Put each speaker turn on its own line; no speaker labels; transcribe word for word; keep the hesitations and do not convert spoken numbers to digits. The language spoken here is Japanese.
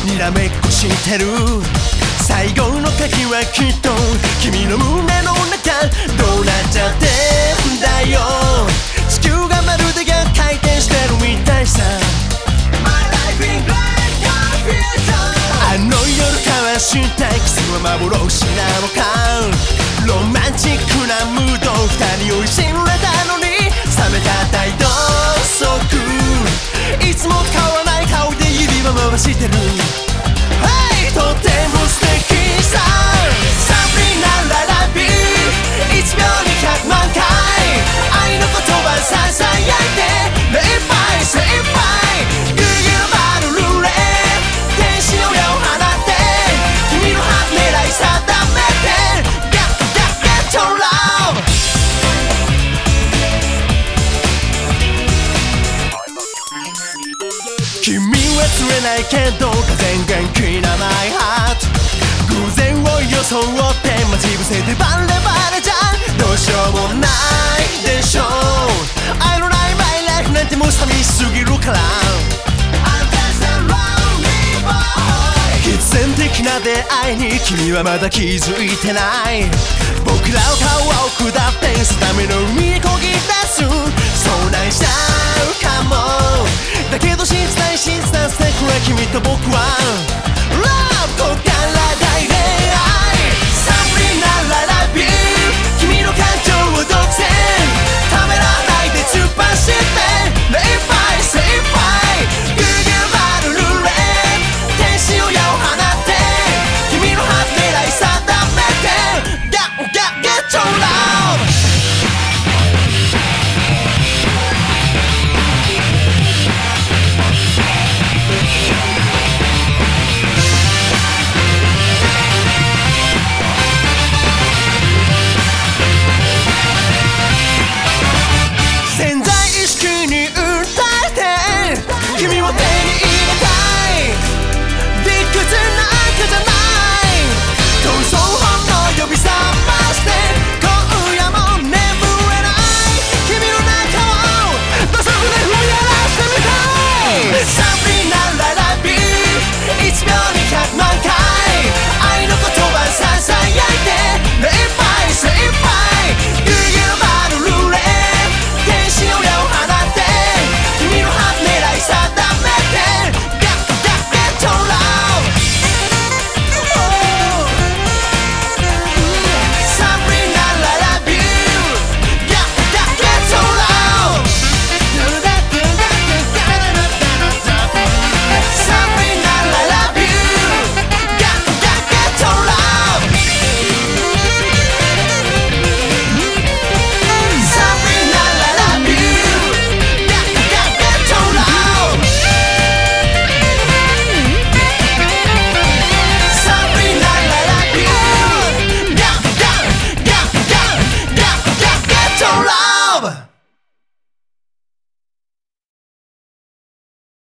にらめっこしてる最後の鍵はきっと君の胸の中どうなっちゃってんだよ地球がまるで逆回転してるみたいさ My life in black confusion あの夜交わしたキスは幻なのかロマンチックなムード二人を信れたのに冷めた態度即いつも変わらない顔で指輪回してる Hey とても素敵さサビならラビいちびょうにひゃくまんかい愛の言葉ささやいて目いっぱい精いっぱいギュギュバルルレ天使の矢を放って君のハート狙い定めて Get get get your love 君は釣れないけど風元気なマイハート偶然を装って待ち伏せてバレバレじゃどうしようもないでしょう愛のないマイライフなんてもう寂しすぎるから必然的な出会いに君はまだ気づいてない僕らを川を下って定めの海にこぎ出す遭難しちゃうかもだけど信じたい信じたい君と僕は